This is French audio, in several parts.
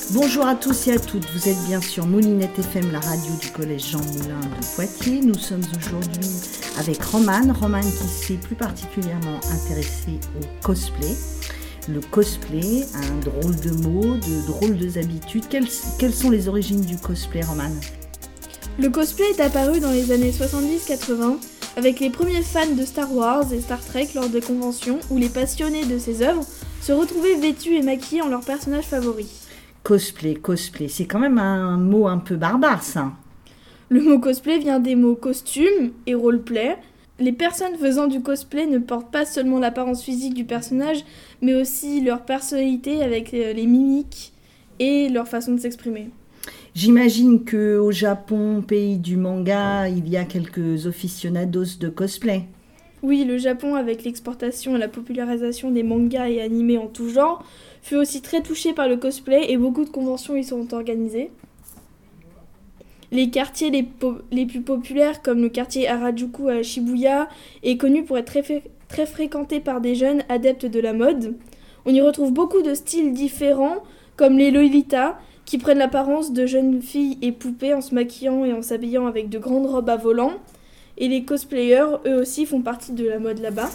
Bonjour à tous et à toutes, vous êtes bien sur Moulinette FM, la radio du collège Jean Moulin de Poitiers. Nous sommes aujourd'hui avec Romane qui s'est plus particulièrement intéressée au cosplay. Le cosplay, un drôle de mot, de drôles de habitudes. Quelles sont les origines du cosplay, Romane ? Le cosplay est apparu dans les années 70-80 avec les premiers fans de Star Wars et Star Trek lors de conventions où les passionnés de ces œuvres se retrouvaient vêtus et maquillés en leurs personnages favoris. Cosplay, c'est quand même un mot un peu barbare, ça. Le mot cosplay vient des mots costume et roleplay. Les personnes faisant du cosplay ne portent pas seulement l'apparence physique du personnage, mais aussi leur personnalité avec les mimiques et leur façon de s'exprimer. J'imagine qu'au Japon, pays du manga, il y a quelques aficionados de cosplay. Oui, le Japon, avec l'exportation et la popularisation des mangas et animés en tout genre, fut aussi très touché par le cosplay et beaucoup de conventions y sont organisées. Les quartiers les plus populaires, comme le quartier Harajuku à Shibuya, est connu pour être très fréquenté par des jeunes adeptes de la mode. On y retrouve beaucoup de styles différents, comme les Lolitas, qui prennent l'apparence de jeunes filles et poupées en se maquillant et en s'habillant avec de grandes robes à volants. Et les cosplayers, eux aussi, font partie de la mode là-bas.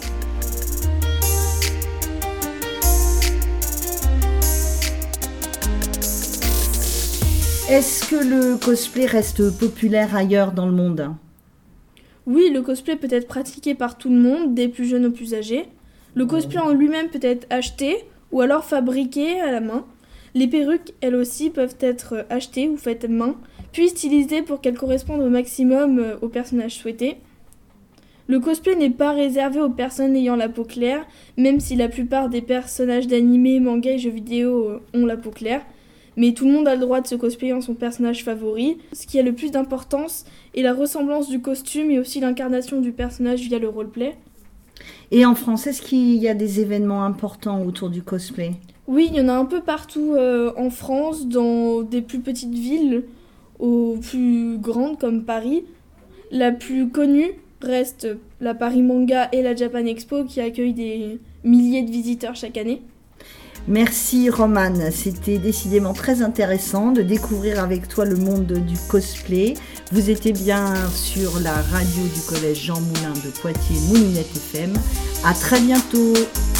Est-ce que le cosplay reste populaire ailleurs dans le monde ? Oui, le cosplay peut être pratiqué par tout le monde, des plus jeunes aux plus âgés. Le cosplay en lui-même peut être acheté ou alors fabriqué à la main. Les perruques, elles aussi, peuvent être achetées ou faites main, puis stylisées pour qu'elles correspondent au maximum au personnage souhaité. Le cosplay n'est pas réservé aux personnes ayant la peau claire, même si la plupart des personnages d'animés, mangas et jeux vidéo ont la peau claire. Mais tout le monde a le droit de se cosplayer en son personnage favori. Ce qui a le plus d'importance est la ressemblance du costume et aussi l'incarnation du personnage via le roleplay. Et en France, est-ce qu'il y a des événements importants autour du cosplay ? Oui, il y en a un peu partout en France, dans des plus petites villes aux plus grandes comme Paris. La plus connue reste la Paris Manga et la Japan Expo qui accueillent des milliers de visiteurs chaque année. Merci Romane, c'était décidément très intéressant de découvrir avec toi le monde du cosplay. Vous étiez bien sur la radio du collège Jean Moulin de Poitiers, Moulinette FM. À très bientôt.